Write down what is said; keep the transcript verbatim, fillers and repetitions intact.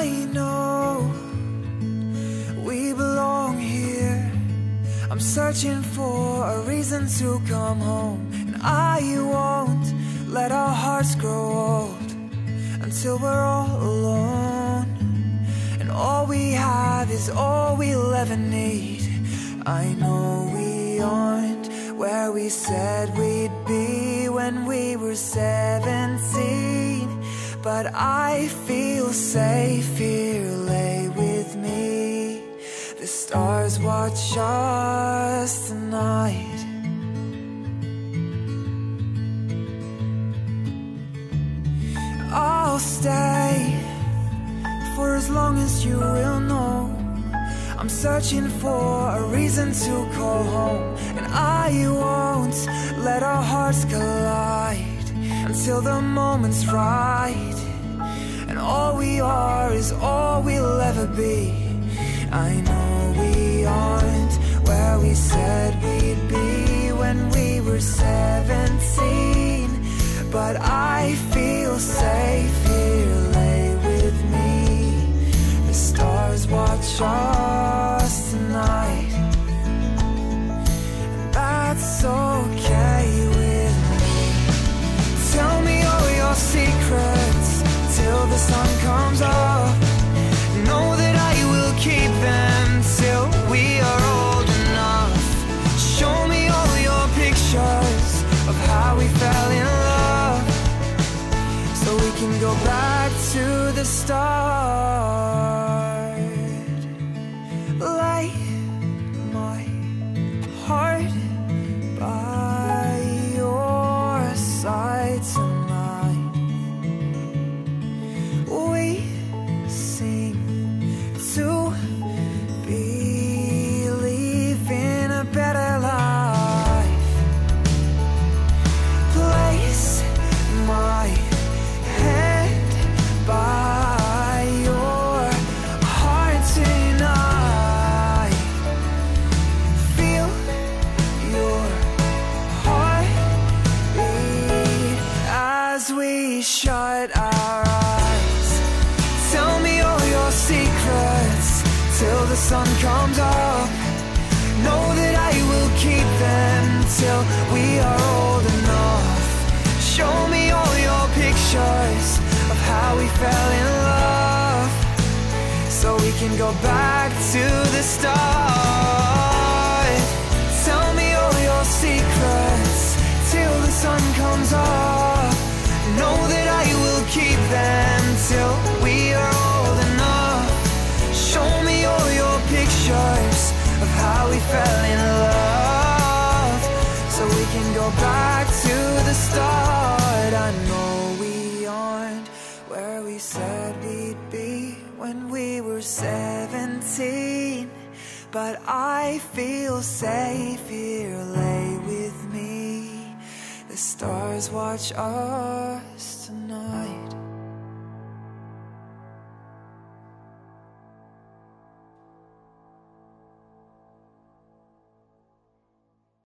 I know we belong here. I'm searching for a reason to come home, and I won't let our hearts grow old until we're all alone, and all we have is all we'll ever need. I know we aren't where we said we'd be when we were seventeen, but I feel safe here, lay with me. The stars watch us tonight. I'll stay for as long as you will know. I'm searching for a reason to call home, and I won't let our hearts collide until the moment's right, and all we are is all we'll ever be. I know we aren't where we said we'd be when we were seventeen, but I feel safe here, lay with me. The stars watch us tonight, and that's okay with me. Tell me all your secrets till the sun comes up. Know that I will keep them till we are old enough. Show me all your pictures of how we fell in love, so we can go back to the start. Lay my heart by your side tonight. We seem to believe in a better life. Place my hand by your heart tonight. Feel your heart beat as we shut our eyes. Tell me all your secrets till the sun comes up. Know that I will keep them till we are old enough. Show me all your pictures of how we fell in love, so we can go back to the start. Tell me all your secrets till the sun comes up. Know that I will keep them till we are old enough. Show me all your pictures of how we fell in love, so we can go back to the start. I know we aren't where we said we'd be when we were seventeen, but I feel safe here, lay with me. The stars watch us